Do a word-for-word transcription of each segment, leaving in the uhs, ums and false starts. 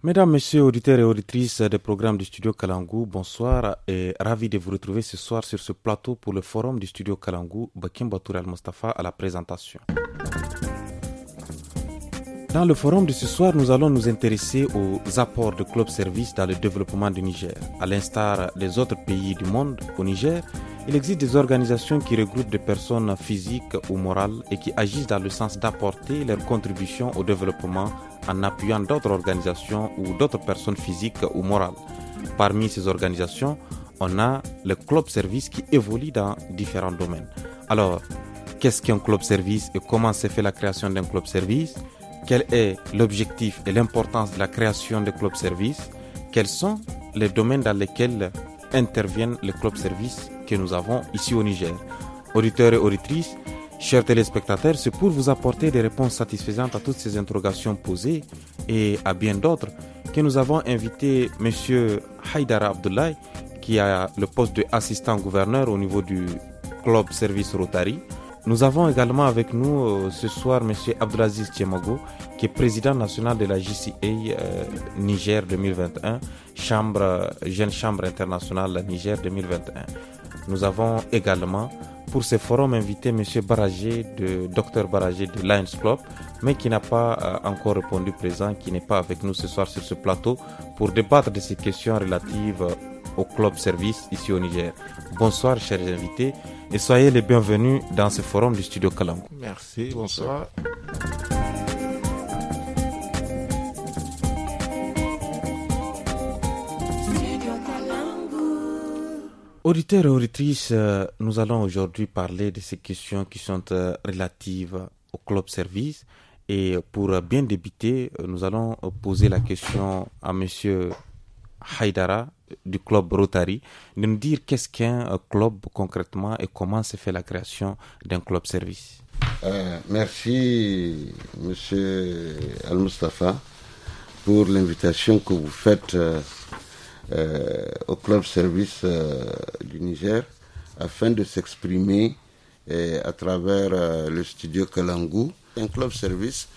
Mesdames, Messieurs, auditeurs et auditrices des programmes du Studio Kalangu, bonsoir et ravi de vous retrouver ce soir sur ce plateau pour le forum du Studio Kalangu. Bakim Batour Al-Mustafa à la présentation. Dans le forum de ce soir, nous allons nous intéresser aux apports de Club Service dans le développement du Niger. À l'instar des autres pays du monde, au Niger, il existe des organisations qui regroupent des personnes physiques ou morales et qui agissent dans le sens d'apporter leur contribution au développement en appuyant d'autres organisations ou d'autres personnes physiques ou morales. Parmi ces organisations, on a le Club Service qui évolue dans différents domaines. Alors, qu'est-ce qu'un Club Service et comment s'est fait la création d'un Club Service? Quel est l'objectif et l'importance de la création de Club Service? Quels sont les domaines dans lesquels interviennent les Club Service que nous avons ici au Niger? Auditeurs et auditrices, chers téléspectateurs, c'est pour vous apporter des réponses satisfaisantes à toutes ces interrogations posées et à bien d'autres que nous avons invité M. Haïdara Abdoulaye, qui a le poste d'assistant gouverneur au niveau du Club Service Rotary. Nous avons également avec nous euh, ce soir M. Abdelaziz Tiemago, qui est président national de la J C A euh, Niger deux mille vingt et un, chambre, jeune chambre internationale Niger deux mille vingt et un. Nous avons également pour ce forum invité M. Baragé, de Dr Baragé de Lions Club, mais qui n'a pas euh, encore répondu présent, qui n'est pas avec nous ce soir sur ce plateau pour débattre de ces questions relatives euh, au Club Service ici au Niger. Bonsoir chers invités et soyez les bienvenus dans ce forum du Studio Kalangu. Merci, bonsoir. Auditeurs et auditrices, nous allons aujourd'hui parler de ces questions qui sont relatives au Club Service. Et pour bien débuter, nous allons poser la question à M. Haïdara du Club Rotary de nous dire qu'est-ce qu'un club concrètement et comment se fait la création d'un Club Service. Euh, merci M. Al-Mustafa pour l'invitation que vous faites euh, euh, au Club Service euh, du Niger afin de s'exprimer euh, à travers euh, le studio Kalangu. Un Club Service,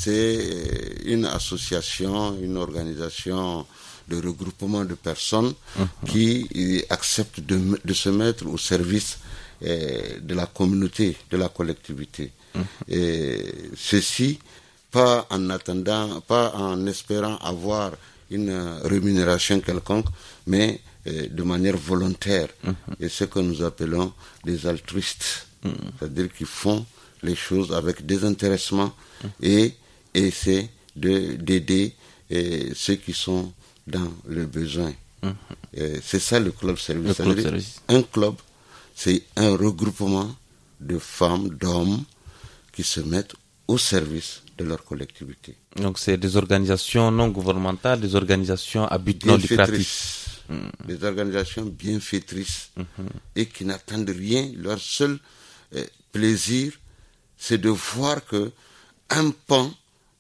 c'est une association, une organisation de regroupement de personnes mmh. qui euh, acceptent de, de se mettre au service euh, de la communauté, de la collectivité. Mmh. Et ceci, pas en attendant, pas en espérant avoir une rémunération quelconque, mais euh, de manière volontaire. Mmh. Et ce que nous appelons des altruistes, mmh. c'est-à-dire qu'ils font les choses avec désintéressement mmh. et essaient de, d'aider euh, ceux qui sont dans le besoin. Mmh. C'est ça le club service. Le club service. Un club, c'est un regroupement de femmes, d'hommes qui se mettent au service de leur collectivité. Donc c'est des organisations non gouvernementales, des organisations à but non lucratif. Mmh. Des organisations bienfaitrices mmh. et qui n'attendent rien. Leur seul euh, plaisir, c'est de voir que un pan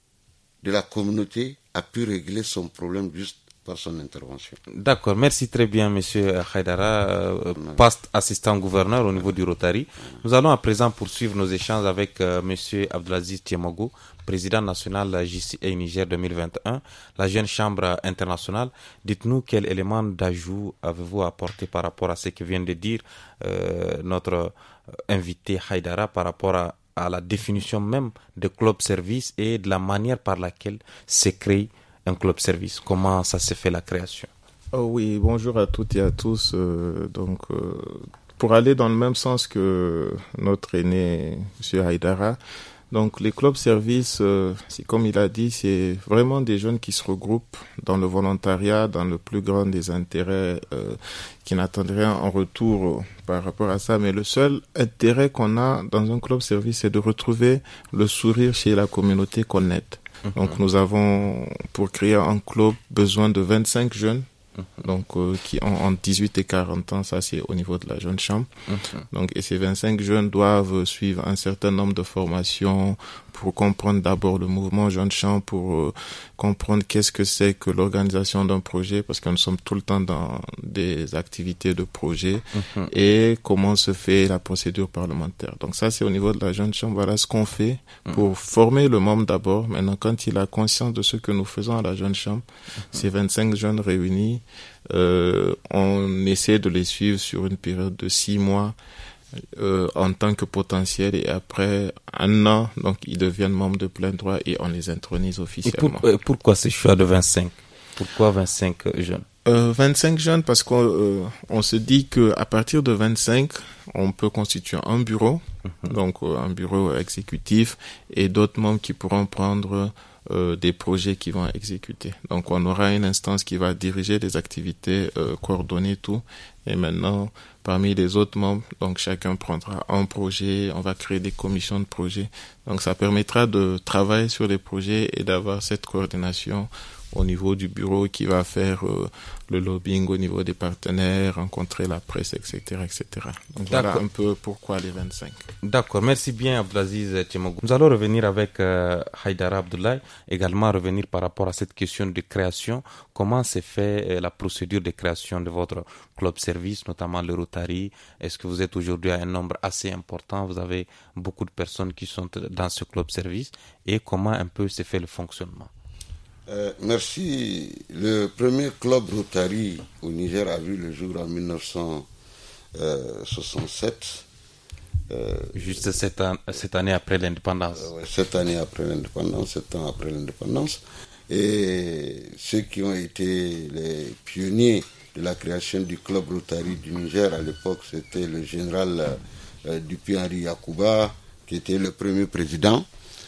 de la communauté a pu régler son problème juste par son intervention. D'accord, merci très bien Monsieur Haïdara, euh, poste assistant gouverneur au niveau du Rotary. Nous allons à présent poursuivre nos échanges avec euh, Monsieur Abdelaziz Tiemago, président national de la J C A Niger deux mille vingt et un, la jeune chambre internationale. Dites-nous quel élément d'ajout avez-vous apporté par rapport à ce que vient de dire euh, notre invité Haïdara par rapport à, à la définition même de club service et de la manière par laquelle se crée un club service. Comment ça s'est fait la création? Oh oui, bonjour à toutes et à tous. Euh, donc, euh, pour aller dans le même sens que notre aîné, M. Haïdara, donc les clubs services, euh, c'est comme il a dit, c'est vraiment des jeunes qui se regroupent dans le volontariat, dans le plus grand des intérêts, euh, qui n'attendent rien en retour euh, par rapport à ça. Mais le seul intérêt qu'on a dans un club service, c'est de retrouver le sourire chez la communauté qu'on aide. Donc nous avons, pour créer un club, besoin de vingt-cinq jeunes Mm-hmm. Donc, euh, qui ont entre dix-huit et quarante ans, ça c'est au niveau de la jeune chambre. Mm-hmm. Donc, et ces vingt-cinq jeunes doivent suivre un certain nombre de formations pour comprendre d'abord le mouvement jeune chambre, pour euh, comprendre qu'est-ce que c'est que l'organisation d'un projet, parce que nous sommes tout le temps dans des activités de projet, mm-hmm. et comment se fait la procédure parlementaire. Donc ça, c'est au niveau de la jeune chambre. Voilà ce qu'on fait pour mm-hmm. former le membre d'abord. Maintenant, quand il a conscience de ce que nous faisons à la jeune chambre, mm-hmm. ces vingt-cinq jeunes réunis, euh, on essaie de les suivre sur une période de six mois, Euh, en tant que potentiel, et après un an, donc ils deviennent membres de plein droit et on les intronise officiellement. Et pour, euh, pourquoi ce choix de vingt-cinq? Pourquoi vingt-cinq jeunes? euh, vingt-cinq jeunes parce qu'on euh, on se dit que à partir de vingt-cinq, on peut constituer un bureau, mm-hmm. donc euh, un bureau exécutif, et d'autres membres qui pourront prendre euh, des projets qui vont exécuter. Donc on aura une instance qui va diriger des activités, euh, coordonner tout. Et maintenant, parmi les autres membres, donc chacun prendra un projet, on va créer des commissions de projets. Donc ça permettra de travailler sur les projets et d'avoir cette coordination au niveau du bureau qui va faire euh, le lobbying au niveau des partenaires, rencontrer la presse, et cetera, et cetera. Donc voilà un peu pourquoi les vingt-cinq. D'accord, merci bien Abdelaziz Tchemogou. Nous allons revenir avec euh, Haïdara Abdoulaye, également revenir par rapport à cette question de création. Comment s'est fait euh, la procédure de création de votre club service, notamment le Rotary? Est-ce que vous êtes aujourd'hui à un nombre assez important? Vous avez beaucoup de personnes qui sont dans ce club service, et comment un peu s'est fait le fonctionnement? Euh, merci. Le premier club Rotary au Niger a vu le jour en mille neuf cent soixante-sept. Euh, Juste cette, an- cette année après l'indépendance. Euh, cette année après l'indépendance, sept ans après l'indépendance. Et ceux qui ont été les pionniers de la création du club Rotary du Niger à l'époque, c'était le général euh, Dupuy-Henri Yacouba, qui était le premier président.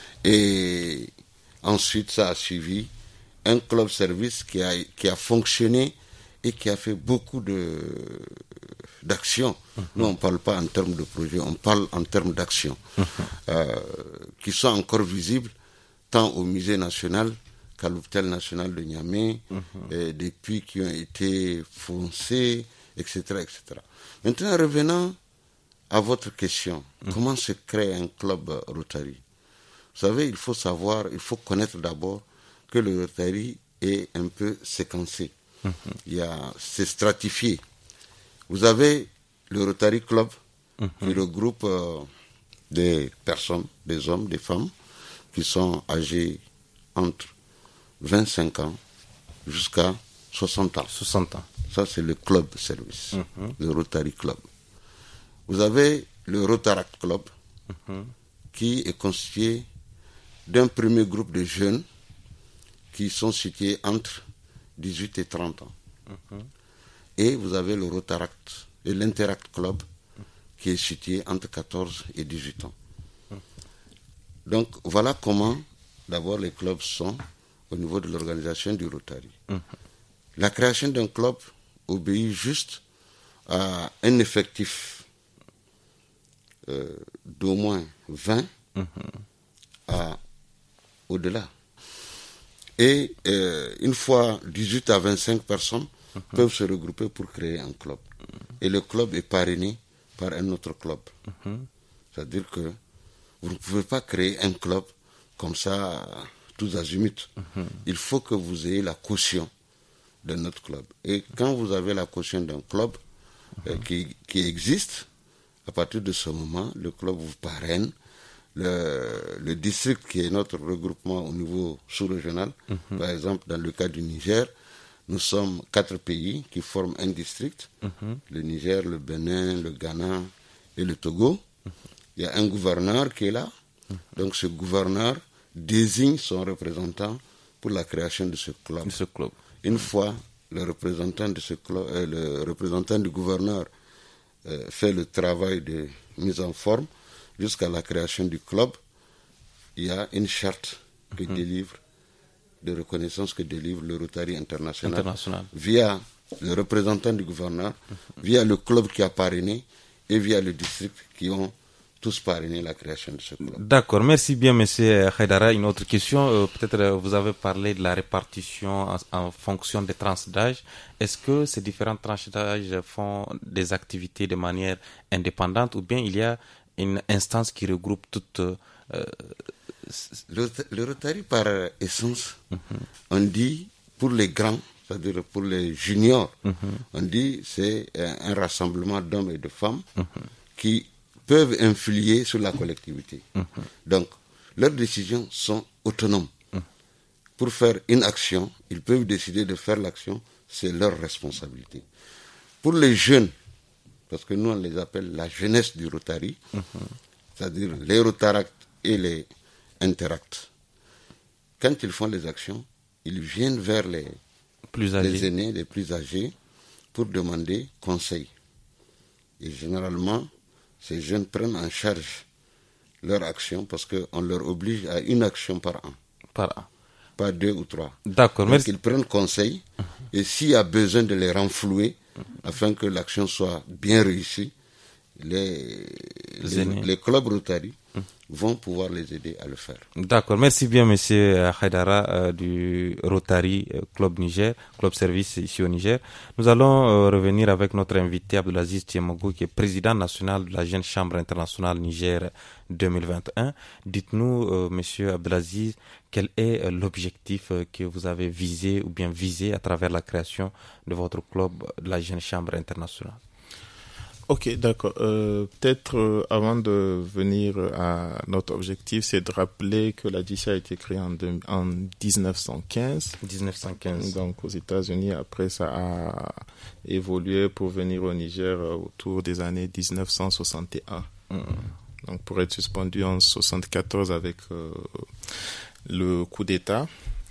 Et ensuite, ça a suivi un club service qui a, qui a fonctionné et qui a fait beaucoup de, d'actions. Uh-huh. Nous, on ne parle pas en termes de projet, on parle en termes d'actions, uh-huh. euh, qui sont encore visibles tant au musée national qu'à l'hôpital national de Niamey, uh-huh. et des puits qui ont été foncés, et cetera, et cetera. Maintenant, revenant à votre question, uh-huh. comment se crée un club Rotary? Vous savez, il faut savoir, il faut connaître d'abord que le Rotary est un peu séquencé. Mm-hmm. Il y a, c'est stratifié. Vous avez le Rotary Club, mm-hmm. qui regroupe euh, des personnes, des hommes, des femmes, qui sont âgés entre vingt-cinq ans jusqu'à soixante ans. soixante ans. Ça, c'est le club service, mm-hmm. le Rotary Club. Vous avez le Rotaract Club, mm-hmm. qui est constitué d'un premier groupe de jeunes qui sont situés entre dix-huit et trente ans. Uh-huh. Et vous avez le Rotaract et l'Interact Club, uh-huh. qui est situé entre quatorze et dix-huit ans. Uh-huh. Donc voilà comment d'abord les clubs sont au niveau de l'organisation du Rotary. Uh-huh. La création d'un club obéit juste à un effectif euh, d'au moins vingt, uh-huh. à au-delà. Et euh, une fois dix-huit à vingt-cinq personnes uh-huh. peuvent se regrouper pour créer un club. Uh-huh. Et le club est parrainé par un autre club. Uh-huh. C'est-à-dire que vous ne pouvez pas créer un club comme ça, tous azimuts. Uh-huh. Il faut que vous ayez la caution de notre club. Et quand vous avez la caution d'un club uh-huh. euh, qui, qui existe, à partir de ce moment, le club vous parraine. Le, le district qui est notre regroupement au niveau sous-régional, mm-hmm. par exemple dans le cas du Niger, nous sommes quatre pays qui forment un district, mm-hmm. le Niger, le Bénin, le Ghana et le Togo. Mm-hmm. Il y a un gouverneur qui est là, mm-hmm. donc ce gouverneur désigne son représentant pour la création de ce club. De ce club. Une mm-hmm. fois le représentant, de ce club, euh, le représentant du gouverneur euh, fait le travail de mise en forme, jusqu'à la création du club, il y a une charte que mm-hmm. délivre, de reconnaissance que délivre le Rotary International, International. via le représentant du gouverneur, mm-hmm. via le club qui a parrainé et via le district qui ont tous parrainer la création de ce club. D'accord, merci bien monsieur Haidara. Une autre question, euh, peut-être euh, vous avez parlé de la répartition en, en fonction des tranches d'âge. Est-ce que ces différentes tranches d'âge font des activités de manière indépendante ou bien il y a une instance qui regroupe toutes euh, le, le Rotary par essence, mm-hmm. on dit pour les grands, c'est-à-dire pour les juniors, mm-hmm. on dit c'est un rassemblement d'hommes et de femmes mm-hmm. qui peuvent influer sur la collectivité. Mmh. Donc, leurs décisions sont autonomes. Mmh. Pour faire une action, ils peuvent décider de faire l'action, c'est leur responsabilité. Pour les jeunes, parce que nous on les appelle la jeunesse du Rotary, mmh. c'est-à-dire les Rotaractes et les Interacts, quand ils font les actions, ils viennent vers les, plus les aînés, les plus âgés, pour demander conseil. Et généralement, ces jeunes prennent en charge leur action parce qu'on leur oblige à une action par an. Par an. Pas deux ou trois. D'accord, Donc merci. Ils prennent conseil et s'il y a besoin de les renflouer afin que l'action soit bien réussie, les, les, les clubs Rotary vont pouvoir les aider à le faire. D'accord, merci bien monsieur Haidara euh, du Rotary euh, Club Niger, Club Service ici au Niger. Nous allons euh, revenir avec notre invité Abdelaziz Tiemogo qui est président national de la Jeune Chambre internationale Niger deux mille vingt et un. Dites-nous euh, monsieur Abdelaziz, quel est euh, l'objectif euh, que vous avez visé ou bien visé à travers la création de votre club de la Jeune Chambre internationale? Ok, d'accord. Euh, peut-être euh, avant de venir à notre objectif, c'est de rappeler que la J C I a été créée en, de, en dix-neuf cent quinze. dix-neuf cent quinze. Donc aux États-Unis. Après, ça a évolué pour venir au Niger autour des années dix-neuf cent soixante et un. Mmh. Donc pour être suspendu en soixante-quatorze avec euh, le coup d'État.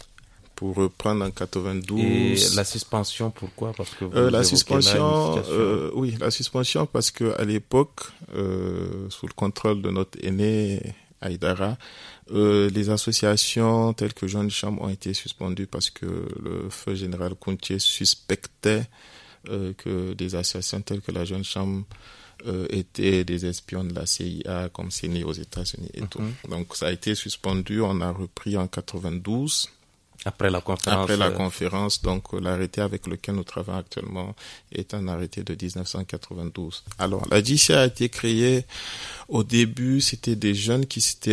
Pour reprendre en quatre-vingt-douze. Et la suspension, pourquoi? Parce que vous euh, la suspension, euh, oui, la suspension parce que à l'époque, euh, sous le contrôle de notre aîné Haidara, euh, les associations telles que Jeunes Chambre ont été suspendues parce que le feu général Kounché suspectait euh, que des associations telles que la Jeune Chambre euh, étaient des espions de la C I A, comme c'est né aux États-Unis et mm-hmm. tout. Donc ça a été suspendu. On a repris en quatre-vingt-douze. Après la conférence. Après la conférence, donc l'arrêté avec lequel nous travaillons actuellement est un arrêté de dix-neuf cent quatre-vingt-douze. Alors, la J C I a été créée, au début, c'était des jeunes qui s'étaient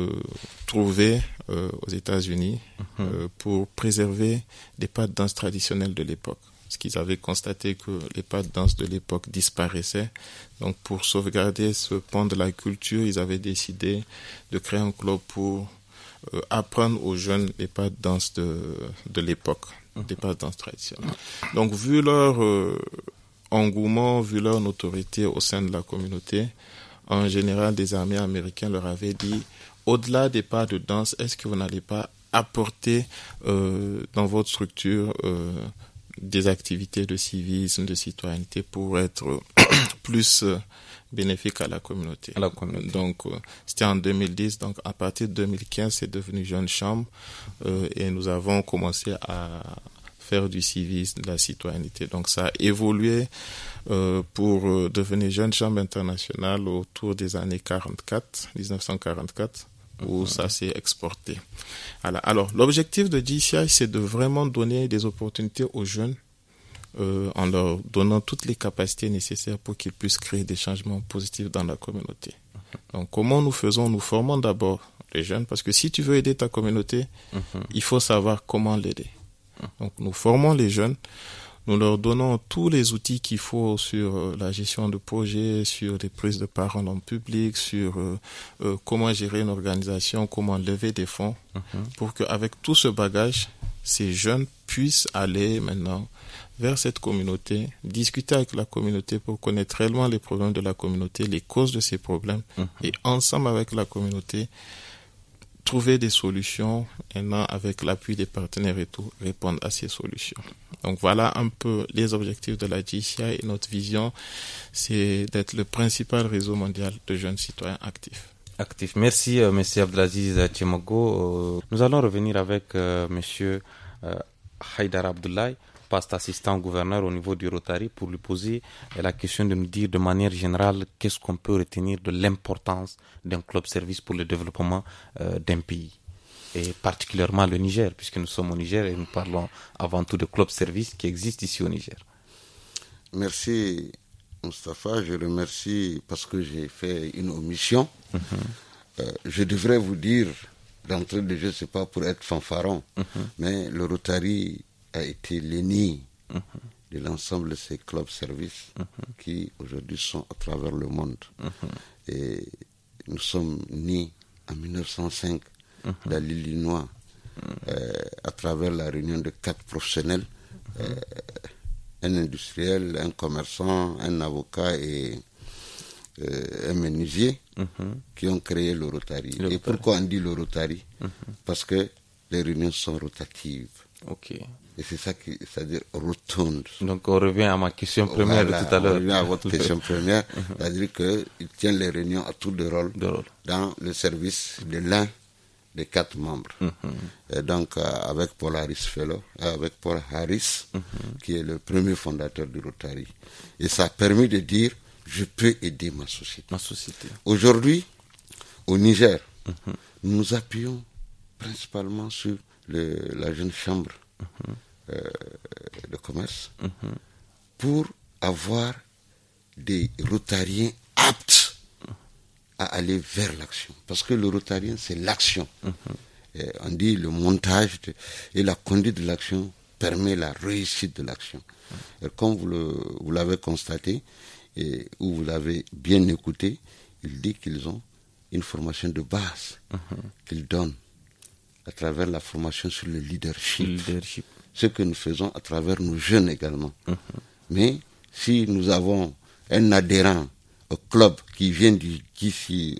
retrouvés euh, aux États-Unis mm-hmm. euh, pour préserver des pas de danse traditionnelles de l'époque. Parce qu'ils avaient constaté que les pas de danse de l'époque disparaissaient. Donc, pour sauvegarder ce pan de la culture, ils avaient décidé de créer un club pour Euh, apprendre aux jeunes les pas de danse de, de l'époque, mmh. des pas de danse traditionnelles. Donc, vu leur euh, engouement, vu leur notoriété au sein de la communauté, en général, des armées américains leur avaient dit, au-delà des pas de danse, est-ce que vous n'allez pas apporter euh, dans votre structure euh, des activités de civisme, de citoyenneté pour être plus euh, bénéfique à la communauté. À la communauté. Donc, euh, c'était en deux mille dix. Donc, à partir de deux mille quinze, c'est devenu Jeune Chambre euh, et nous avons commencé à faire du civisme, de la citoyenneté. Donc, ça a évolué euh, pour euh, devenir Jeune Chambre internationale autour des années quarante-quatre, dix-neuf cent quarante-quatre, où mm-hmm. ça s'est exporté. Alors, alors, l'objectif de J C I, c'est de vraiment donner des opportunités aux jeunes Euh, en leur donnant toutes les capacités nécessaires pour qu'ils puissent créer des changements positifs dans la communauté. Donc, comment nous faisons? Nous formons d'abord les jeunes, parce que si tu veux aider ta communauté, mm-hmm. il faut savoir comment l'aider. Donc, nous formons les jeunes, nous leur donnons tous les outils qu'il faut sur euh, la gestion de projets, sur les prises de parole en public, sur euh, euh, comment gérer une organisation, comment lever des fonds, mm-hmm. pour qu'avec tout ce bagage, ces jeunes puissent aller maintenant vers cette communauté, discuter avec la communauté pour connaître réellement les problèmes de la communauté, les causes de ces problèmes, mmh. et ensemble avec la communauté, trouver des solutions, maintenant avec l'appui des partenaires et tout, répondre à ces solutions. Donc voilà un peu les objectifs de la J C I et notre vision, c'est d'être le principal réseau mondial de jeunes citoyens actifs. Actif. Merci, euh, monsieur Abdelaziz Tiemogo. Euh, nous allons revenir avec euh, monsieur euh, Haidara Abdoulaye. Past assistant gouverneur au niveau du Rotary, pour lui poser la question de nous dire de manière générale qu'est-ce qu'on peut retenir de l'importance d'un club service pour le développement euh, d'un pays. Et particulièrement le Niger, puisque nous sommes au Niger et nous parlons avant tout de club service qui existent ici au Niger. Merci Moustapha, je remercie parce que j'ai fait une omission. Mm-hmm. Euh, je devrais vous dire d'entrée de jeu, c'est pas pour être fanfaron, mm-hmm. mais le Rotary a été l'aîné mm-hmm. de l'ensemble de ces clubs services mm-hmm. qui aujourd'hui sont à travers le monde. Mm-hmm. Et nous sommes nés en mille neuf cent cinq mm-hmm. dans l'Illinois mm-hmm. euh, à travers la réunion de quatre professionnels, mm-hmm. euh, un industriel, un commerçant, un avocat et euh, un menuisier mm-hmm. qui ont créé le Rotary. Le et Rotary. Pourquoi on dit le Rotary mm-hmm. Parce que les réunions sont rotatives. Ok. Et c'est ça qui, c'est-à-dire rotonde. Donc on revient à ma question première voilà, de tout à l'heure. On revient à votre question première, c'est-à-dire qu'il tient les réunions à tour de rôle, de rôle. Dans le service de l'un des quatre membres. Mm-hmm. Et donc euh, avec Paul Harris Fellow, avec Paul Harris, mm-hmm. qui est le premier fondateur du Rotary. Et ça a permis de dire, je peux aider ma société. Ma société. Aujourd'hui, au Niger, mm-hmm. nous nous appuyons principalement sur le, la jeune chambre mm-hmm. euh, de commerce mm-hmm. pour avoir des Rotariens aptes à aller vers l'action. Parce que le Rotarien, c'est l'action. Mm-hmm. Et on dit le montage de, et la conduite de l'action permet la réussite de l'action. Mm-hmm. Et comme vous, le, vous l'avez constaté, et où vous l'avez bien écouté, il dit qu'ils ont une formation de base mm-hmm. qu'ils donnent à travers la formation sur le leadership. leadership. Ce que nous faisons à travers nos jeunes également. Mm-hmm. Mais si nous avons un adhérent au club qui vient du G C I,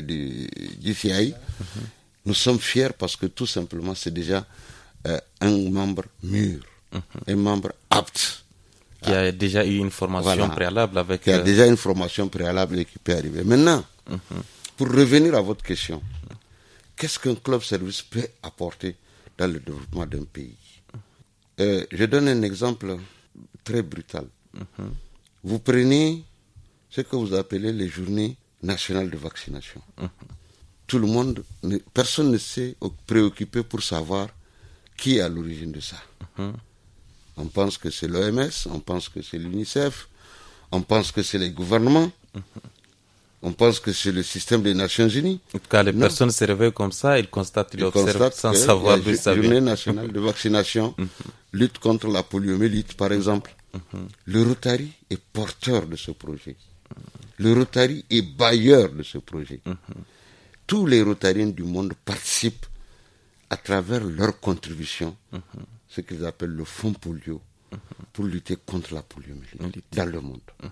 mm-hmm. nous sommes fiers parce que tout simplement c'est déjà euh, un membre mûr, mm-hmm. un membre apte. Qui a déjà eu une formation voilà, préalable avec... Qui a euh... déjà une formation préalable et qui peut arriver. Maintenant, mm-hmm. pour revenir à votre question, mm-hmm. qu'est-ce qu'un club service peut apporter dans le développement d'un pays? mm-hmm. euh, Je donne un exemple très brutal. Mm-hmm. Vous prenez ce que vous appelez les journées nationales de vaccination. Mmh. Tout le monde, ne, personne ne s'est préoccupé pour savoir qui est à l'origine de ça. Mmh. On pense que c'est l'O M S, on pense que c'est l'UNICEF, on pense que c'est les gouvernements, mmh. on pense que c'est le système des Nations Unies. En tout cas, les non. personnes se réveillent comme ça, ils constatent, ils, ils observent sans savoir d'où ça vient. Journée nationale de vaccination, mmh. lutte contre la poliomyélite, par exemple. Mmh. Le Rotary est porteur de ce projet. Le Rotary est bailleur de ce projet. Mm-hmm. Tous les Rotariens du monde participent à travers leur contribution, mm-hmm. ce qu'ils appellent le fonds polio, mm-hmm. pour lutter contre la poliomyélite dans le monde. Mm-hmm.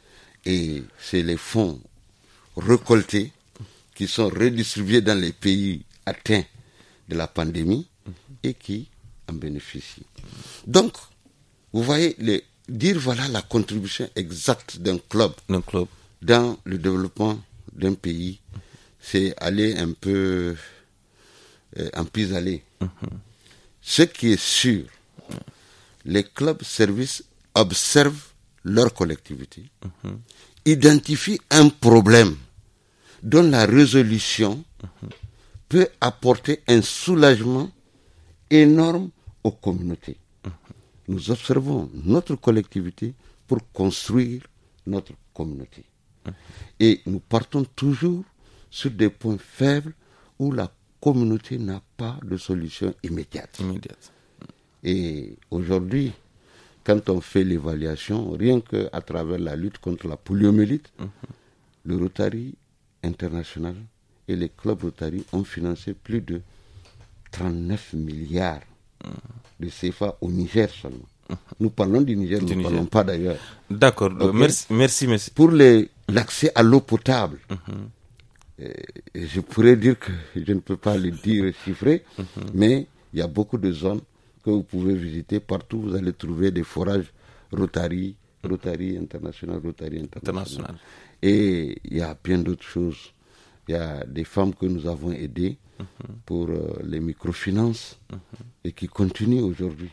Et c'est les fonds récoltés qui sont redistribués dans les pays atteints de la pandémie mm-hmm. et qui en bénéficient. Donc, vous voyez, les, dire voilà la contribution exacte d'un club. D'un club. Dans le développement d'un pays, c'est aller un peu euh, en pis-aller. Mm-hmm. Ce qui est sûr, mm-hmm. les clubs services observent leur collectivité, mm-hmm. identifient un problème dont la résolution mm-hmm. peut apporter un soulagement énorme aux communautés. Mm-hmm. Nous observons notre collectivité pour construire notre communauté. Et nous partons toujours sur des points faibles où la communauté n'a pas de solution immédiate. immédiate. Et aujourd'hui, quand on fait l'évaluation, rien qu'à travers la lutte contre la poliomyélite, mm-hmm. le Rotary international et les clubs Rotary ont financé plus de trente-neuf milliards mm-hmm. de C F A au Niger seulement. Nous parlons du Niger, du nous ne parlons pas d'ailleurs. D'accord, okay. merci, merci, merci. Pour les, l'accès à l'eau potable, mm-hmm. et je pourrais dire que je ne peux pas le dire chiffré, mm-hmm. mais il y a beaucoup de zones que vous pouvez visiter. Partout, vous allez trouver des forages Rotary, Rotary international, Rotary international. international. Et il y a bien d'autres choses. Il y a des femmes que nous avons aidées mm-hmm. pour euh, les microfinances mm-hmm. et qui continuent aujourd'hui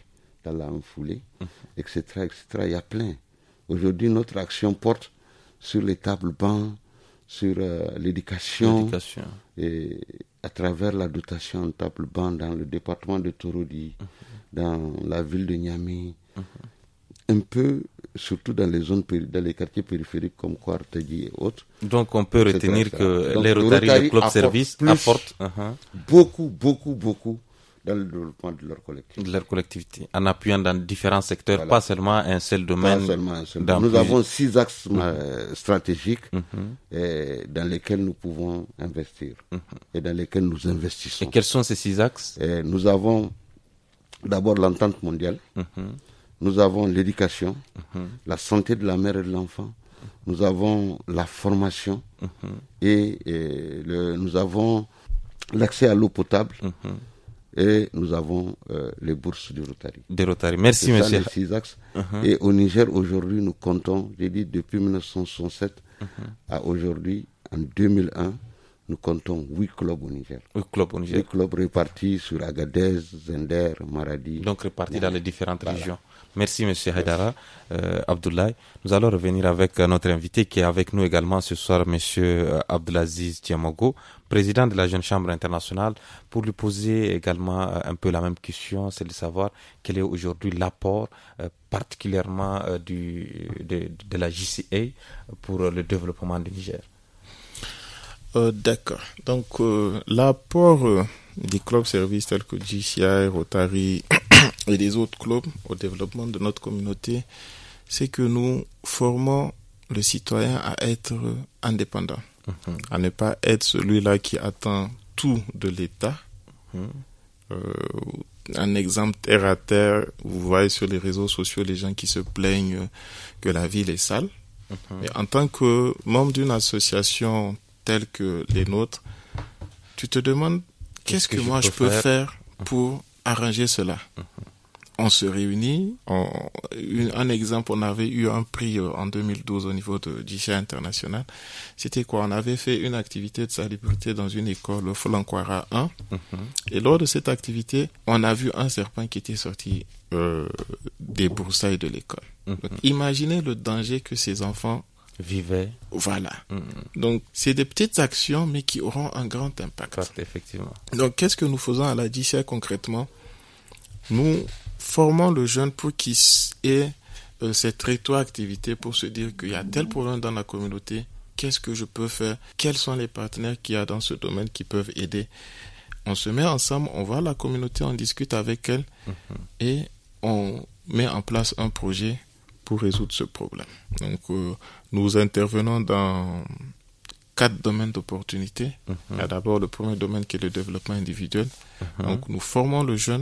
Kala Foulé, et cetera, et cetera. Il y a plein. Aujourd'hui, notre action porte sur les tables bancs, sur euh, l'éducation, l'éducation, et à travers la dotation en table banc dans le département de Torodi, uh-huh. dans la ville de Niamey, uh-huh. un peu, surtout dans les zones, dans les quartiers périphériques comme Kouartagi et autres. Donc on peut retenir et cetera que Donc, les Rotary, le, le club service apportent uh-huh. beaucoup, beaucoup, beaucoup dans le développement de leur collectivité. De leur collectivité, en appuyant dans différents secteurs, voilà. Pas seulement un seul domaine. Pas seulement un seul domaine. Nous plus... avons six axes euh, stratégiques mm-hmm. euh, dans lesquels nous pouvons investir mm-hmm. et dans lesquels nous investissons. Et quels sont ces six axes? Et nous avons d'abord l'entente mondiale, mm-hmm. nous avons l'éducation, mm-hmm. la santé de la mère et de l'enfant, nous avons la formation mm-hmm. et, et le, nous avons l'accès à l'eau potable. Mm-hmm. Et nous avons euh, les bourses du Rotary. Des Rotary. Merci, C'est monsieur. Ça, les six axes. Uh-huh. Et au Niger, aujourd'hui, nous comptons, j'ai dit depuis dix-neuf cent soixante-sept uh-huh. à aujourd'hui, en deux mille un, nous comptons huit clubs au Niger. Huit clubs au Niger. Huit clubs répartis sur Agadez, Zender, Maradi. Donc répartis Niamey. Dans les différentes voilà. régions. Merci, monsieur Haïdara. Euh, Abdoulaye. Nous allons revenir avec notre invité qui est avec nous également ce soir, monsieur Abdelaziz Diamogo, président de la Jeune Chambre internationale, pour lui poser également un peu la même question, c'est de savoir quel est aujourd'hui l'apport euh, particulièrement euh, du, de, de la J C A pour le développement du Niger. Euh, d'accord. Donc, euh, l'apport euh, des clubs services tels que J C I, Rotary et des autres clubs au développement de notre communauté, c'est que nous formons le citoyen à être indépendant, mmh. à ne pas être celui-là qui attend tout de l'État. Mmh. Euh, un exemple terre à terre, vous voyez sur les réseaux sociaux les gens qui se plaignent que la ville est sale. Mmh. Mais en tant que membre d'une association telle que les nôtres, tu te demandes qu'est-ce, qu'est-ce que, que moi je peux faire, faire pour arranger cela. Mmh. On se réunit. On, une, un exemple, on avait eu un prix en deux mille douze au niveau de J C I International. C'était quoi? On avait fait une activité de salubrité dans une école, Folankwara un. Mm-hmm. Et lors de cette activité, on a vu un serpent qui était sorti euh, des broussailles de l'école. Mm-hmm. Donc, imaginez le danger que ces enfants vivaient. Voilà. Mm-hmm. Donc, c'est des petites actions, mais qui auront un grand impact. Impact, effectivement. Donc, qu'est-ce que nous faisons à la J C I concrètement? Nous formons le jeune pour qu'il ait euh, cette rétroactivité pour se dire qu'il y a tel problème dans la communauté, qu'est-ce que je peux faire, quels sont les partenaires qu'il y a dans ce domaine qui peuvent aider. On se met ensemble, on va à la communauté, on discute avec elle mm-hmm. et on met en place un projet pour résoudre ce problème. Donc, euh, nous intervenons dans quatre domaines d'opportunité. Mm-hmm. Il y a d'abord le premier domaine qui est le développement individuel. Mm-hmm. Donc, nous formons le jeune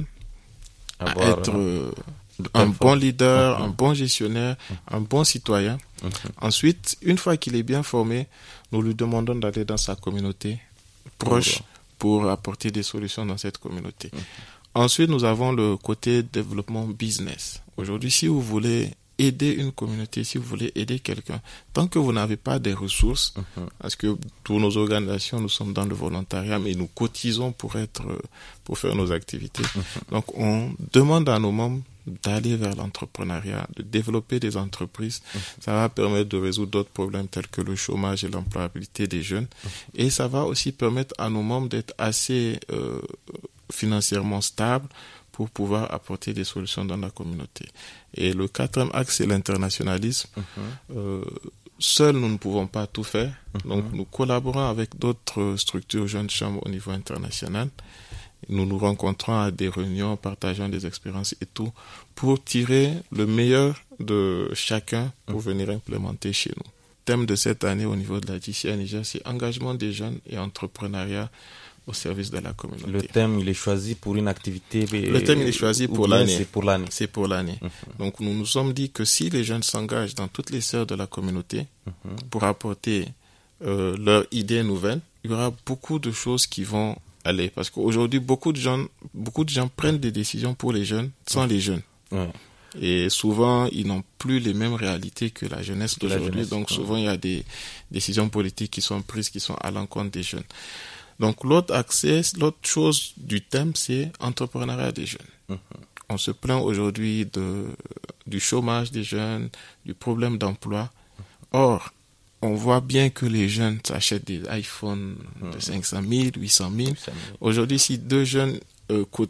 à avoir, être euh, un bon leader, uh-huh. un bon gestionnaire, uh-huh. un bon citoyen. Uh-huh. Ensuite, une fois qu'il est bien formé, nous lui demandons d'aller dans sa communauté proche uh-huh. pour apporter des solutions dans cette communauté. Uh-huh. Ensuite, nous avons le côté développement business. Aujourd'hui, si vous voulez aider une communauté, si vous voulez aider quelqu'un, tant que vous n'avez pas des ressources, uh-huh. parce que pour nos organisations, nous sommes dans le volontariat, mais nous cotisons pour être, pour faire nos activités. Uh-huh. Donc, on demande à nos membres d'aller vers l'entrepreneuriat, de développer des entreprises. Uh-huh. Ça va permettre de résoudre d'autres problèmes tels que le chômage et l'employabilité des jeunes. Uh-huh. Et ça va aussi permettre à nos membres d'être assez euh, financièrement stables pour pouvoir apporter des solutions dans la communauté. Et le quatrième axe, c'est l'internationalisme. Uh-huh. Euh, seuls, nous ne pouvons pas tout faire. Uh-huh. Donc, nous collaborons avec d'autres structures jeunes chambres au niveau international. Nous nous rencontrons à des réunions, partageons des expériences et tout, pour tirer le meilleur de chacun pour uh-huh. venir implémenter chez nous. Le thème de cette année au niveau de la J C I Niger, c'est engagement des jeunes et entrepreneuriat au service de la communauté. Le thème, il est choisi pour une activité. Le thème, il est choisi pour l'année. C'est pour l'année. C'est pour l'année. Uh-huh. Donc, nous nous sommes dit que si les jeunes s'engagent dans toutes les sphères de la communauté uh-huh. pour apporter euh, leurs idées nouvelles, il y aura beaucoup de choses qui vont aller. Parce qu'aujourd'hui, beaucoup de gens, beaucoup de gens prennent des décisions pour les jeunes sans uh-huh. les jeunes. Uh-huh. Et souvent, ils n'ont plus les mêmes réalités que la jeunesse d'aujourd'hui. La jeunesse, Donc, souvent, uh-huh. il y a des décisions politiques qui sont prises, qui sont à l'encontre des jeunes. Donc, l'autre accès, l'autre chose du thème, c'est entrepreneuriat des jeunes. Uh-huh. on se plaint aujourd'hui de, du chômage des jeunes, du problème d'emploi. Or, on voit bien que les jeunes s'achètent des iPhones de cinq cent mille, huit cent mille. Aujourd'hui, si deux jeunes, euh, co-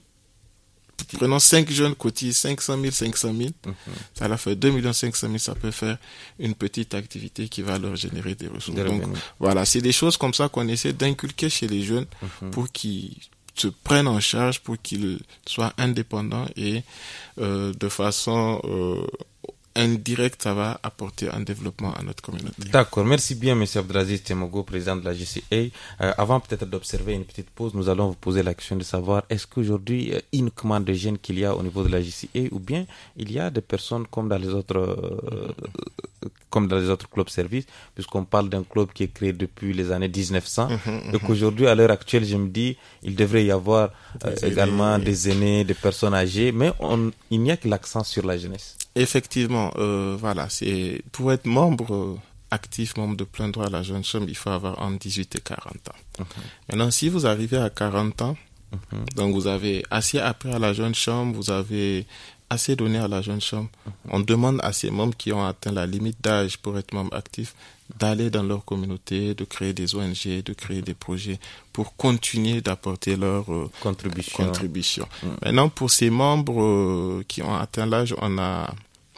prenons cinq jeunes cotisent cinq cent mille, cinq cent mille, mm-hmm. ça leur fait deux millions cinq cent mille, ça peut faire une petite activité qui va leur générer des ressources. Des Donc, revenus. Voilà, c'est des choses comme ça qu'on essaie d'inculquer chez les jeunes mm-hmm. pour qu'ils se prennent en charge, pour qu'ils soient indépendants et euh, de façon euh, indirecte, ça va apporter un développement à notre communauté. D'accord, merci bien M. Abdelaziz Temogo, président de la G C A. Euh, avant peut-être d'observer une petite pause, nous allons vous poser la question de savoir est-ce qu'aujourd'hui euh, uniquement des jeunes qu'il y a au niveau de la G C A ou bien il y a des personnes comme dans les autres euh, comme dans les autres clubs services, puisqu'on parle d'un club qui est créé depuis les années dix-neuf cents. Mm-hmm, Donc mm-hmm. aujourd'hui, à l'heure actuelle, je me dis, il devrait y avoir euh, des également aînés. des aînés, des personnes âgées, mais on, il n'y a que l'accent sur la jeunesse. Effectivement, euh, voilà, c'est pour être membre euh, actif, membre de plein droit à la jeune chambre, il faut avoir entre dix-huit et quarante ans. Mm-hmm. Maintenant, si vous arrivez à quarante ans, mm-hmm. donc vous avez assez appris à la jeune chambre, vous avez assez donné à la jeune chambre, mm-hmm. on demande à ces membres qui ont atteint la limite d'âge pour être membres actifs d'aller dans leur communauté, de créer des O N G, de créer des projets pour continuer d'apporter leur euh, contribution. contribution. Mm-hmm. Maintenant, pour ces membres euh, qui ont atteint l'âge, on a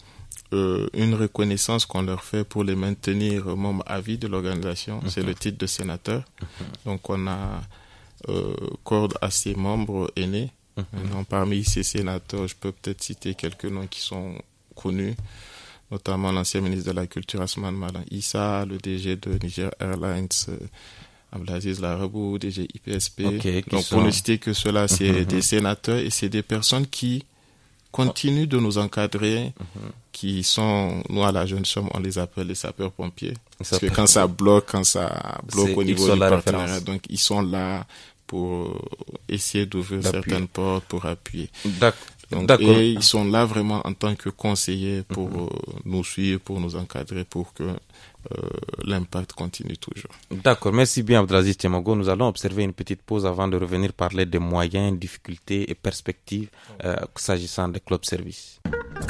Euh, une reconnaissance qu'on leur fait pour les maintenir membres à vie de l'organisation, mmh. c'est le titre de sénateur. Mmh. Donc on a euh, corde à ces membres aînés. Mmh. Maintenant, parmi ces sénateurs, je peux peut-être citer quelques noms qui sont connus, notamment l'ancien ministre de la Culture Asman Malan Issa, le D G de Niger Airlines, euh, Abdelaziz Larabou, D G I P S P. Okay, Donc sont... pour ne citer que cela, c'est mmh. des sénateurs et c'est des personnes qui continuent de nous encadrer, mmh. qui sont, nous à la jeune chambre, on les appelle les sapeurs-pompiers. Parce ça que quand ça bloque, quand ça bloque au niveau du partenariat, donc ils sont là pour essayer d'ouvrir D'appui. certaines portes, pour appuyer. D'accord. Donc, D'accord. Et ils sont là vraiment en tant que conseillers pour mmh. euh, nous suivre, pour nous encadrer, pour que euh, l'impact continue toujours. D'accord, merci bien Abdelaziz Temogo. Nous allons observer une petite pause avant de revenir parler des moyens, difficultés et perspectives euh, s'agissant des clubs services.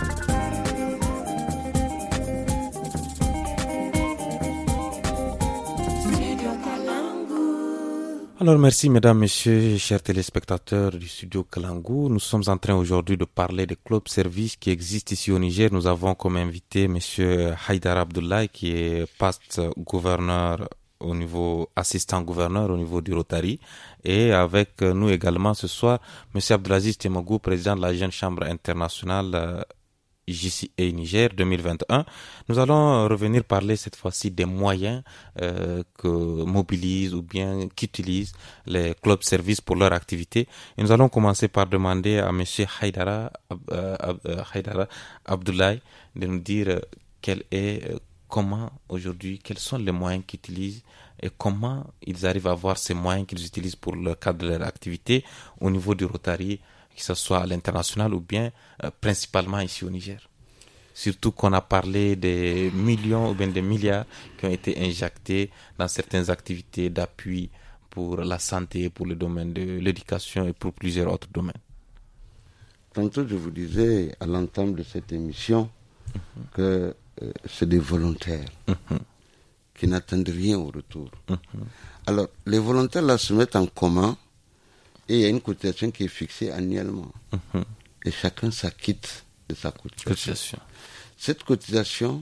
Alors merci mesdames, messieurs, chers téléspectateurs du studio Kalangu. Nous sommes en train aujourd'hui de parler des clubs services qui existent ici au Niger. Nous avons comme invité monsieur Haïdara Abdoulaye qui est past gouverneur au niveau, assistant gouverneur au niveau du Rotary. Et avec nous également ce soir, monsieur Abdelaziz Temogo, président de la Jeune Chambre internationale J C A Niger deux mille vingt et un. Nous allons revenir parler cette fois-ci des moyens euh, que mobilisent ou bien qu'utilisent les clubs services pour leur activité. Et nous allons commencer par demander à monsieur Haïdara, euh, euh, Haïdara Abdoulaye de nous dire euh, quel est, euh, comment aujourd'hui, quels sont les moyens qu'ils utilisent et comment ils arrivent à avoir ces moyens qu'ils utilisent pour le cadre de leur activité au niveau du Rotary, que ce soit à l'international ou bien euh, principalement ici au Niger. Surtout qu'on a parlé des millions ou bien des milliards qui ont été injectés dans certaines activités d'appui pour la santé, pour le domaine de l'éducation et pour plusieurs autres domaines. Tantôt, je vous disais à l'entame de cette émission mm-hmm. que euh, c'est des volontaires mm-hmm. qui n'attendent rien au retour. Mm-hmm. Alors, les volontaires là se mettent en commun. Et il y a une cotisation qui est fixée annuellement. Mmh. Et chacun s'acquitte de sa cotisation. cotisation. Cette cotisation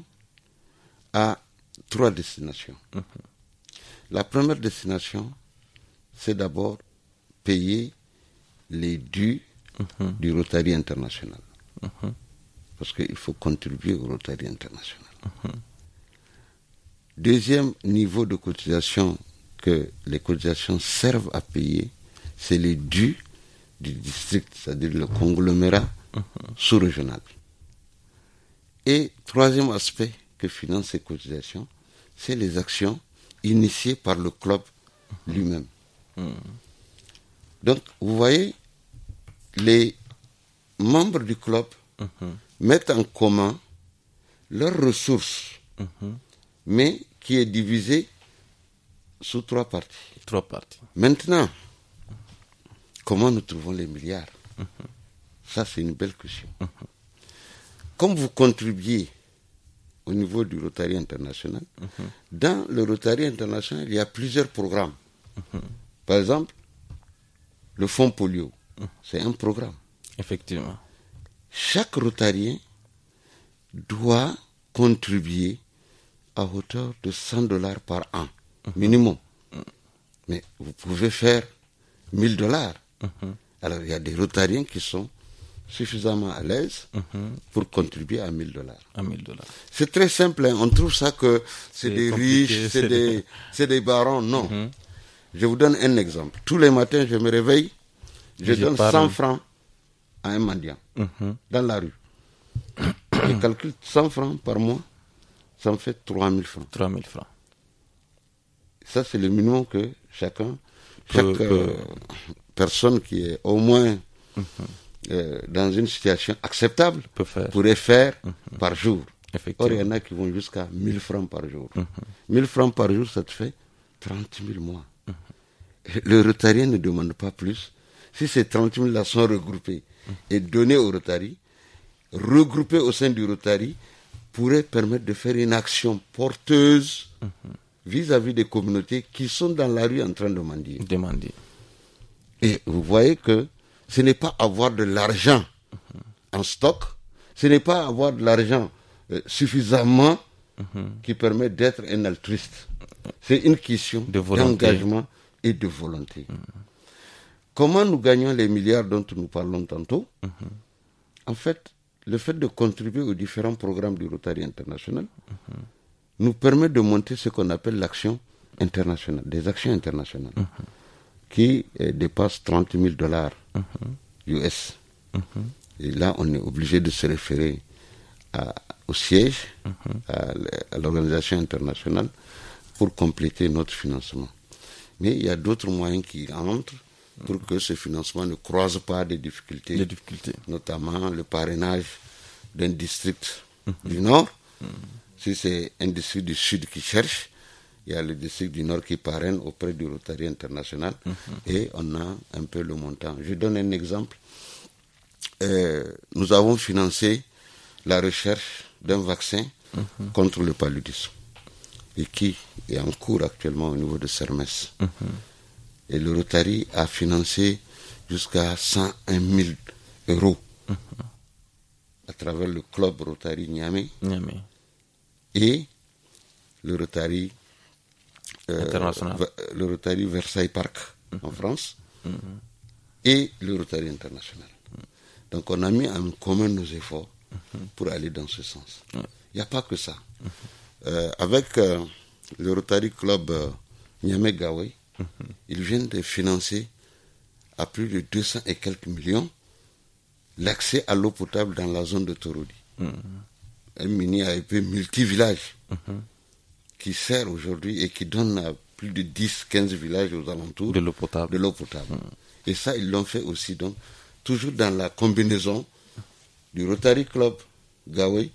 a trois destinations. Mmh. La première destination, c'est d'abord payer les dus mmh. du Rotary international. Mmh. Parce qu'il faut contribuer au Rotary international. Mmh. Deuxième niveau de cotisation que les cotisations servent à payer, c'est les dus du district, c'est-à-dire le conglomérat uh-huh. sous-régional. Et troisième aspect que financent ces cotisations, c'est les actions initiées par le club uh-huh. lui-même. Uh-huh. Donc, vous voyez, les membres du club uh-huh. mettent en commun leurs ressources, uh-huh. mais qui est divisée sous trois parties. Trois parties. Maintenant, comment nous trouvons les milliards? mmh. Ça, c'est une belle question. Mmh. Comme vous contribuez au niveau du Rotary International, mmh. dans le Rotary International, il y a plusieurs programmes. Mmh. Par exemple, le Fonds Polio, mmh. c'est un programme. Effectivement. Chaque Rotarien doit contribuer à hauteur de cent dollars par an, mmh. minimum. Mmh. Mais vous pouvez faire mille dollars. Mmh. Alors, il y a des Rotariens qui sont suffisamment à l'aise mmh. pour contribuer à mille dollars. À mille dollars. C'est très simple, hein. On trouve ça que c'est, c'est des riches, c'est, c'est, des, c'est des barons. Non. Mmh. Je vous donne un exemple. Tous les matins, je me réveille, je, je donne parle. cent francs à un mendiant mmh. dans la rue. Je calcule cent francs par mois, ça me fait trois mille francs. trois mille francs. Ça, c'est le minimum que chacun, chaque euh, euh, personne qui est au moins mmh. euh, dans une situation acceptable faire. pourrait faire mmh. par jour. Or, il y en a qui vont jusqu'à mille francs par jour. Mmh. mille francs par jour, ça te fait trente mille mois. Mmh. Le Rotarien ne demande pas plus. Si ces trente mille là sont regroupés mmh. et donnés au Rotary, regroupés au sein du Rotary, pourrait permettre de faire une action porteuse mmh. vis-à-vis des communautés qui sont dans la rue en train de mendier. Demander. Et vous voyez que ce n'est pas avoir de l'argent mmh. en stock, ce n'est pas avoir de l'argent euh, suffisamment mmh. qui permet d'être un altruiste. C'est une question de d'engagement et de volonté. Mmh. Comment nous gagnons les milliards dont nous parlons tantôt? mmh. En fait, le fait de contribuer aux différents programmes du Rotary International mmh. nous permet de monter ce qu'on appelle l'action internationale, des actions internationales, mmh. qui euh, dépassent trente mille dollars mmh. U S. Mmh. Et là, on est obligé de se référer à, au siège, mmh. à, à l'organisation internationale, pour compléter notre financement. Mais il y a d'autres moyens qui entrent pour que ce financement ne croise pas des difficultés, des difficultés. notamment le parrainage d'un district mmh. du Nord. Mmh. Si c'est un district du Sud qui cherche, il y a le district du Nord qui parraine auprès du Rotary International mmh. et on a un peu le montant. Je donne un exemple. Euh, nous avons financé la recherche d'un vaccin mmh. contre le paludisme et qui est en cours actuellement au niveau de Sermes. Mmh. Et le Rotary a financé jusqu'à cent un mille euros mmh. à travers le club Rotary Niamey, Niamey. et le Rotary, euh, International. le Rotary Versailles Park mmh. en France mmh. et le Rotary International. Mmh. Donc on a mis en commun nos efforts mmh. pour aller dans ce sens. Il mmh. n'y a pas que ça. Mmh. Euh, avec euh, le Rotary Club euh, Niamey Gawai, mmh. ils viennent de financer à plus de deux cents et quelques millions l'accès à l'eau potable dans la zone de Torodi. Mmh. Un mini A E P multi-village mmh. qui sert aujourd'hui et qui donne à plus de dix à quinze villages aux alentours de l'eau potable. De l'eau potable. Mmh. Et ça, ils l'ont fait aussi, donc, toujours dans la combinaison du Rotary Club Gawai,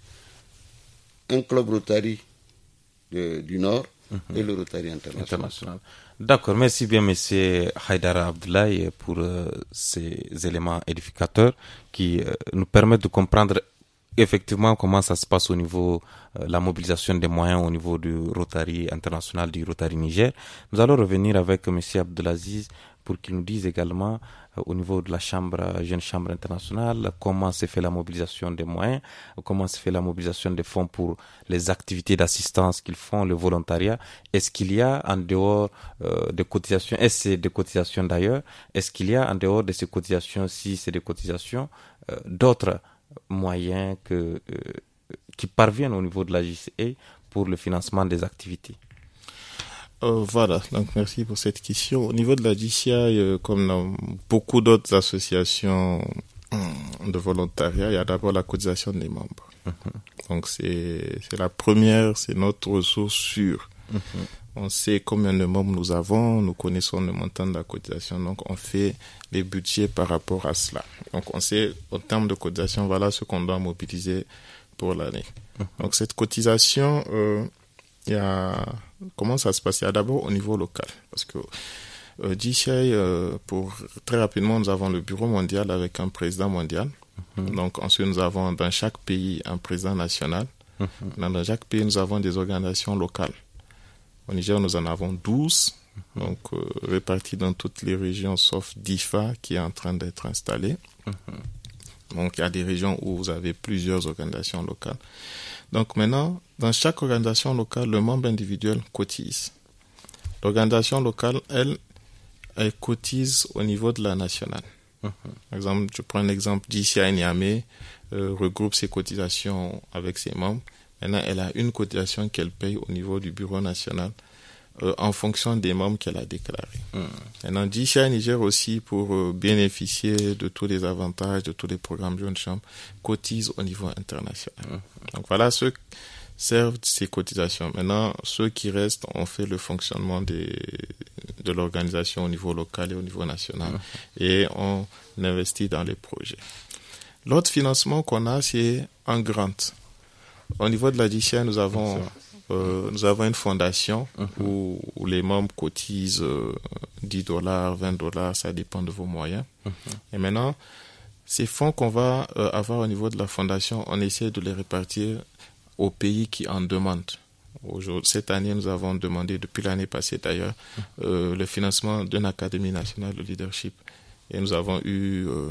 un club Rotary de, du Nord mmh. et le Rotary International. International. D'accord, merci bien M. Haïdara Abdoulaye pour euh, ces éléments édificateurs qui euh, nous permettent de comprendre effectivement comment ça se passe au niveau de euh, la mobilisation des moyens au niveau du Rotary International, du Rotary Niger. Nous allons revenir avec M. Abdelaziz pour qu'il nous dise également euh, au niveau de la chambre, jeune chambre internationale, comment se fait la mobilisation des moyens, comment se fait la mobilisation des fonds pour les activités d'assistance qu'ils font, le volontariat. Est-ce qu'il y a en dehors euh, des cotisations, est-ce que c'est des cotisations d'ailleurs, est-ce qu'il y a en dehors de ces cotisations, si c'est des cotisations, euh, d'autres moyens que, euh, qui parviennent au niveau de la J C A pour le financement des activités? Euh, voilà, donc merci pour cette question. Au niveau de la J C I, euh, comme dans beaucoup d'autres associations de volontariat, il y a d'abord la cotisation des membres. Mm-hmm. Donc c'est, c'est la première, c'est notre ressource sûre. Mm-hmm. On sait combien de membres nous avons, nous connaissons le montant de la cotisation, donc on fait les budgets par rapport à cela. Donc on sait, en termes de cotisation, voilà ce qu'on doit mobiliser pour l'année. Mm-hmm. Donc cette cotisation, euh, il y a, comment ça se passe? Il y a d'abord au niveau local, parce que euh, J C I, euh, pour très rapidement, nous avons le bureau mondial avec un président mondial, Mm-hmm. Donc ensuite, nous avons dans chaque pays un président national. Mm-hmm. Dans chaque pays, nous avons des organisations locales. Au Niger, nous en avons douze, mm-hmm. donc euh, réparties dans toutes les régions, sauf DIFA qui est en train d'être installée. Mm-hmm. Donc il y a des régions où vous avez plusieurs organisations locales. Donc maintenant, dans chaque organisation locale, le membre individuel cotise. L'organisation locale, elle, elle cotise au niveau de la nationale. Uh-huh. Par exemple, je prends un exemple, J C I Niamey euh, regroupe ses cotisations avec ses membres. Maintenant, elle a une cotisation qu'elle paye au niveau du bureau national euh, en fonction des membres qu'elle a déclarés. Uh-huh. Maintenant, J C I Niger aussi, pour euh, bénéficier de tous les avantages, de tous les programmes Jeunes Chambres, cotise au niveau international. Uh-huh. Donc voilà ce servent ces cotisations. Maintenant, ceux qui restent ont fait le fonctionnement des, de l'organisation au niveau local et au niveau national mmh. et on investit dans les projets. L'autre financement qu'on a, c'est en grant. Au niveau de la J C I, nous avons, euh, nous avons une fondation mmh. où, où les membres cotisent euh, dix dollars, vingt dollars, ça dépend de vos moyens. Mmh. Et maintenant, ces fonds qu'on va euh, avoir au niveau de la fondation, on essaie de les répartir aux pays qui en demandent. Aujourd'hui, cette année, nous avons demandé, depuis l'année passée d'ailleurs, euh, le financement d'une Académie nationale de leadership. Et nous avons eu euh,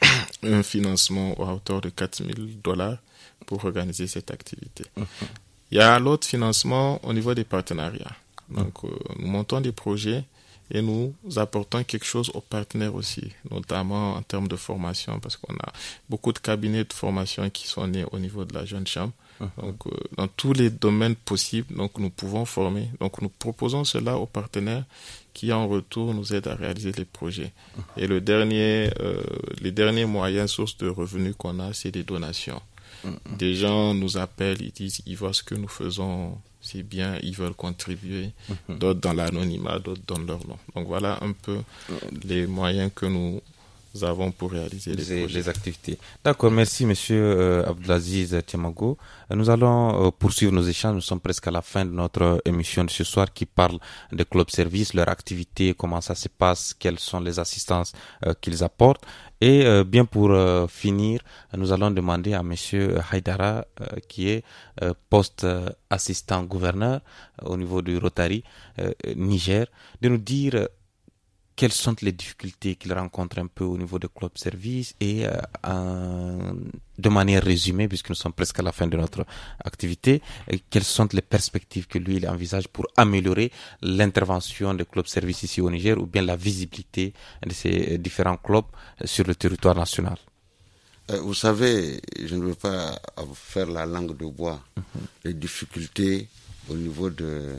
un financement à hauteur de quatre mille dollars pour organiser cette activité. Mm-hmm. Il y a l'autre financement au niveau des partenariats. Donc, euh, nous montons des projets et nous apportons quelque chose aux partenaires aussi, notamment en termes de formation, parce qu'on a beaucoup de cabinets de formation qui sont nés au niveau de la Jeune Chambre. Donc, euh, dans tous les domaines possibles, donc nous pouvons former. Donc, nous proposons cela aux partenaires qui, en retour, nous aident à réaliser les projets. Et le dernier, euh, les derniers moyens, sources de revenus qu'on a, c'est des donations. Des gens nous appellent, ils disent, ils voient ce que nous faisons, c'est bien, ils veulent contribuer. D'autres dans l'anonymat, d'autres donnent leur nom. Donc, voilà un peu les moyens que nous nous avons pour réaliser les, les, les activités. D'accord, merci Monsieur euh, Abdelaziz Tiamago. Nous allons euh, poursuivre nos échanges. Nous sommes presque à la fin de notre émission de ce soir qui parle des clubs services, leur activité, comment ça se passe, quelles sont les assistances euh, qu'ils apportent. Et euh, bien pour euh, finir, nous allons demander à Monsieur Haïdara, euh, qui est euh, poste euh, assistant gouverneur euh, au niveau du Rotary euh, Niger, de nous dire euh, quelles sont les difficultés qu'il rencontre un peu au niveau de club service et euh, en, de manière résumée, puisque nous sommes presque à la fin de notre activité, et quelles sont les perspectives que lui il envisage pour améliorer l'intervention des clubs service ici au Niger ou bien la visibilité de ces différents clubs sur le territoire national. Euh, vous savez, je ne veux pas faire la langue de bois. Mm-hmm. Les difficultés au niveau de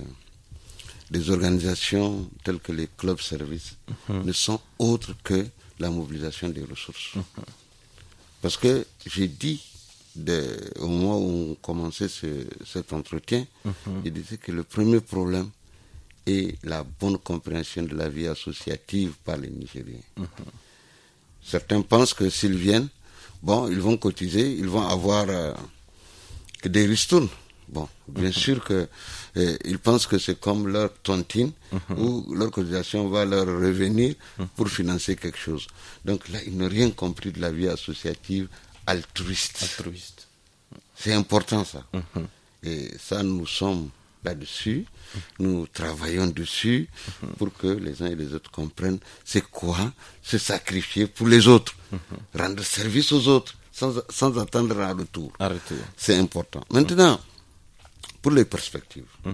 des organisations telles que les clubs services mmh. ne sont autres que la mobilisation des ressources. Mmh. Parce que j'ai dit, de, au moment où on commençait ce, cet entretien, mmh. je disais que le premier problème est la bonne compréhension de la vie associative par les Nigériens. Mmh. Certains pensent que s'ils viennent, bon, ils vont cotiser, ils vont avoir euh, des ristournes. Bon, bien mm-hmm. sûr que euh, ils pensent que c'est comme leur tontine mm-hmm. où leur cotisation va leur revenir mm-hmm. pour financer quelque chose. Donc là, ils n'ont rien compris de la vie associative altruiste. altruiste. C'est important ça. Mm-hmm. Et ça, nous sommes là-dessus. Mm-hmm. Nous travaillons dessus mm-hmm. pour que les uns et les autres comprennent c'est quoi se sacrifier pour les autres. Mm-hmm. Rendre service aux autres sans, sans attendre un retour. Arrêtez. C'est important. Maintenant, pour les perspectives, mmh.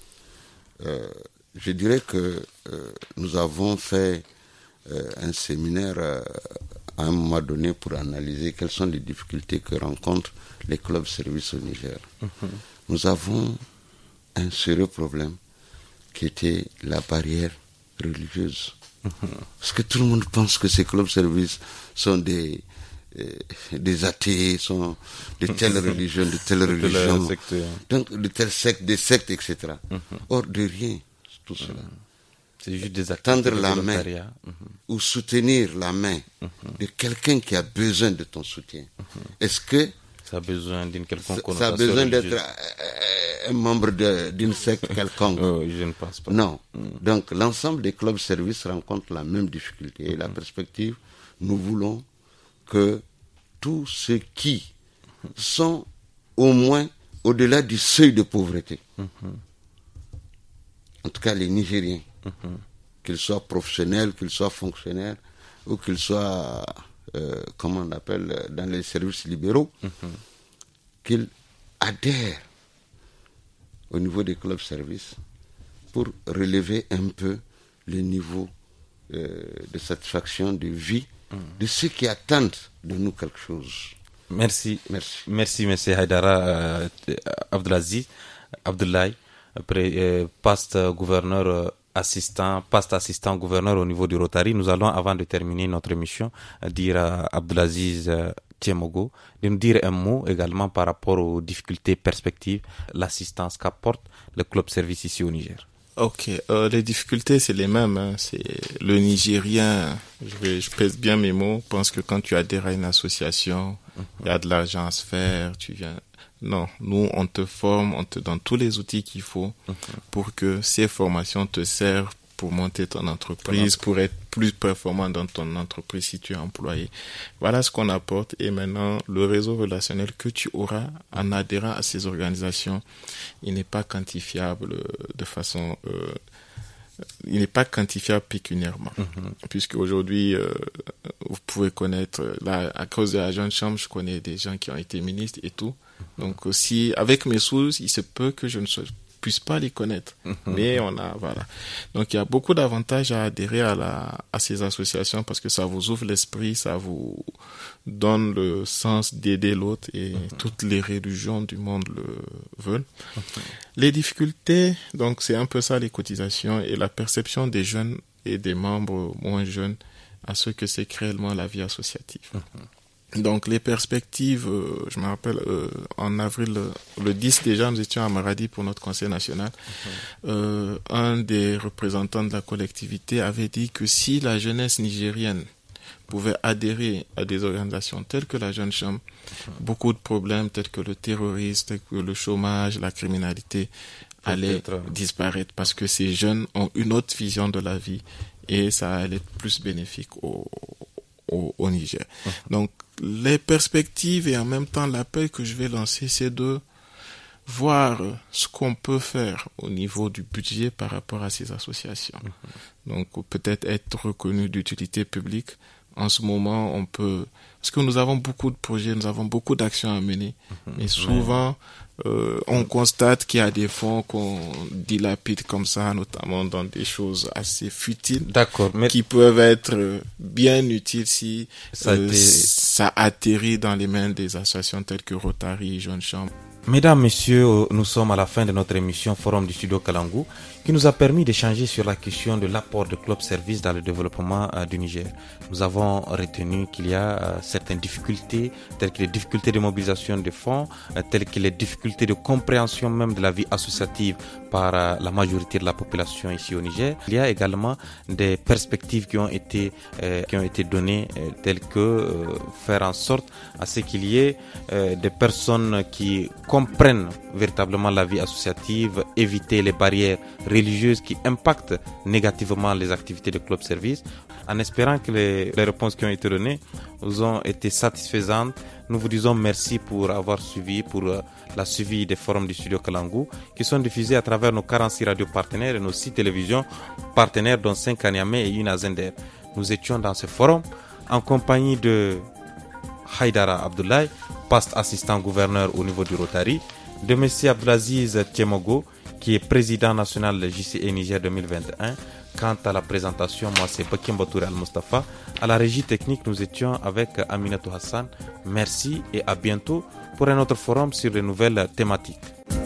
euh, je dirais que euh, nous avons fait euh, un séminaire euh, à un moment donné pour analyser quelles sont les difficultés que rencontrent les clubs services au Niger. Mmh. Nous avons un sérieux problème qui était la barrière religieuse. Mmh. Parce que tout le monde pense que ces clubs services sont des des athées, sont de telle religion, de telle religion, donc de telle secte, des sectes, et cetera. Mm-hmm. Or, de rien, tout cela. Mm-hmm. C'est juste des tendre la main mm-hmm. ou soutenir la main mm-hmm. de quelqu'un qui a besoin de ton soutien. Mm-hmm. Est-ce que ça a besoin d'une quelconque connotation ça a besoin religieuse. d'être un membre de, d'une secte quelconque? Oh, je ne pense pas. Non. Mm. Donc, l'ensemble des clubs services rencontrent la même difficulté. Et mm-hmm. la perspective, nous voulons que tous ceux qui sont au moins au-delà du seuil de pauvreté. Mm-hmm. En tout cas, les Nigériens, mm-hmm. qu'ils soient professionnels, qu'ils soient fonctionnaires, ou qu'ils soient, euh, comment on appelle, dans les services libéraux, mm-hmm. qu'ils adhèrent au niveau des clubs services pour relever un peu le niveau euh, de satisfaction, de vie, mm. de ceux qui attendent de nous quelque chose. Merci. Merci. Merci, M. Haïdara euh, Abdelaziz Abdoulaye, euh, past gouverneur euh, assistant, past assistant gouverneur au niveau du Rotary. Nous allons, avant de terminer notre émission, dire à Abdelaziz euh, Tiemogo de nous dire un mot également par rapport aux difficultés, perspectives, l'assistance qu'apporte le club service ici au Niger. Ok, euh, les difficultés c'est les mêmes. Hein. C'est le Nigérien. Je, vais, je pèse bien mes mots. Pense que quand tu adhères à une association, il mm-hmm. y a de l'argent à se faire. Tu viens. Non, nous on te forme, on te donne tous les outils qu'il faut mm-hmm. pour que ces formations te servent pour monter ton entreprise, pour être plus performant dans ton entreprise si tu es employé. Voilà ce qu'on apporte. Et maintenant, le réseau relationnel que tu auras en adhérant à ces organisations, il n'est pas quantifiable de façon... Euh, il n'est pas quantifiable pécuniairement. Mm-hmm. Puisque aujourd'hui, euh, vous pouvez connaître... Là, à cause de la jeune chambre, je connais des gens qui ont été ministres et tout. Mm-hmm. Donc, aussi, avec mes sources, il se peut que je ne sois puisse pas les connaître, mmh. mais on a voilà. Donc il y a beaucoup d'avantages à adhérer à la à ces associations parce que ça vous ouvre l'esprit, ça vous donne le sens d'aider l'autre et mmh. toutes les religions du monde le veulent. Mmh. Les difficultés, donc c'est un peu ça les cotisations et la perception des jeunes et des membres moins jeunes à ce que c'est réellement la vie associative. Mmh. Donc les perspectives, euh, je me rappelle, euh, en avril, le dix déjà, nous étions à Maradi pour notre conseil national. Okay. Euh, un des représentants de la collectivité avait dit que si la jeunesse nigérienne pouvait adhérer à des organisations telles que la Jeune Chambre, okay. beaucoup de problèmes tels que le terrorisme, tels que le chômage, la criminalité allaient disparaître parce que ces jeunes ont une autre vision de la vie et ça allait être plus bénéfique au, au, au Niger. Okay. Donc, les perspectives et en même temps l'appel que je vais lancer, c'est de voir ce qu'on peut faire au niveau du budget par rapport à ces associations. Mmh. Donc peut-être être reconnu d'utilité publique. En ce moment, on peut... Parce que nous avons beaucoup de projets, nous avons beaucoup d'actions à mener. Mmh. Mais souvent, euh, on constate qu'il y a des fonds qu'on dilapide comme ça, notamment dans des choses assez futiles. D'accord, mais... qui peuvent être bien utiles si ça, euh, été... ça atterrit dans les mains des associations telles que Rotary, Jeune Chambre. Mesdames, Messieurs, nous sommes à la fin de notre émission Forum du Studio Kalangu qui nous a permis d'échanger sur la question de l'apport de Club Service dans le développement euh, du Niger. Nous avons retenu qu'il y a euh, certaines difficultés, telles que les difficultés de mobilisation de fonds, euh, telles que les difficultés de compréhension même de la vie associative par euh, la majorité de la population ici au Niger. Il y a également des perspectives qui ont été, euh, qui ont été données, euh, telles que euh, faire en sorte à ce qu'il y ait euh, des personnes qui comprennent véritablement la vie associative, éviter les barrières religieuses qui impactent négativement les activités de club service. En espérant que les, les réponses qui ont été données vous ont été satisfaisantes, nous vous disons merci pour avoir suivi, pour euh, la suivi des forums du Studio Kalangu qui sont diffusés à travers nos quarante-six radios partenaires et nos six télévisions partenaires dont cinq à Niamey et une à Zender. Nous étions dans ce forum en compagnie de Haïdara Abdoulaye, past assistant gouverneur au niveau du Rotary, de M. Abdelaziz Tiemogo, qui est président national de J C E Niger deux mille vingt et un. Quant à la présentation, moi c'est Bakim Batouri Al-Mustafa. À la régie technique, nous étions avec Aminatou Hassan. Merci et à bientôt pour un autre forum sur de nouvelles thématiques.